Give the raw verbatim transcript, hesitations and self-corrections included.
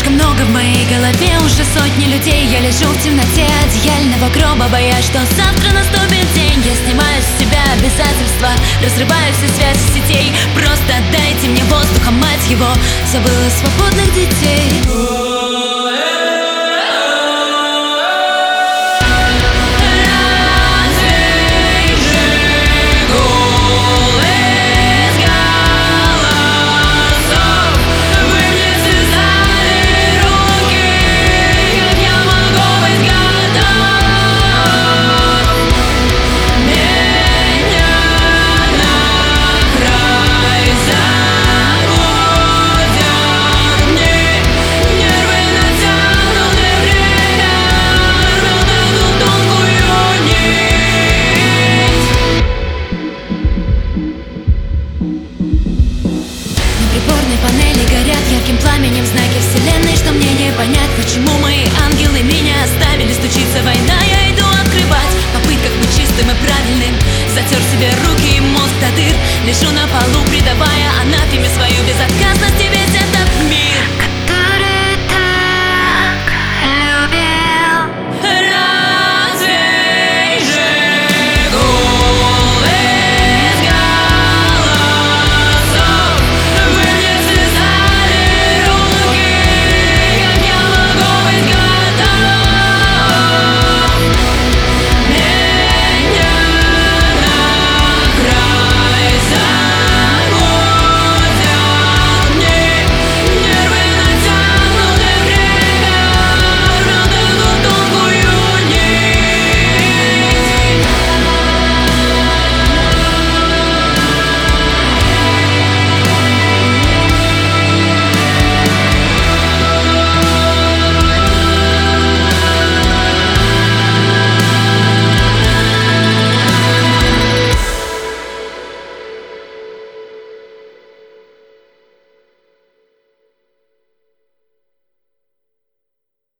Слишком много в моей голове, уже сотни людей. Я лежу в темноте одеяльного гроба, боясь, что завтра наступит день. Я снимаю с себя обязательства, разрываю все связи сетей. Просто дайте мне воздуха, мать его, забыла свободных детей. Панели горят ярким пламенем, знаки вселенной, что мне не понять, почему мои ангелы меня оставили. Стучится война, я иду открывать, в попытках быть чистым и правильным. Затер себе руки и мозг до дыр, лежу на полу, предавая анафеме свою безотказность и весь этот мир.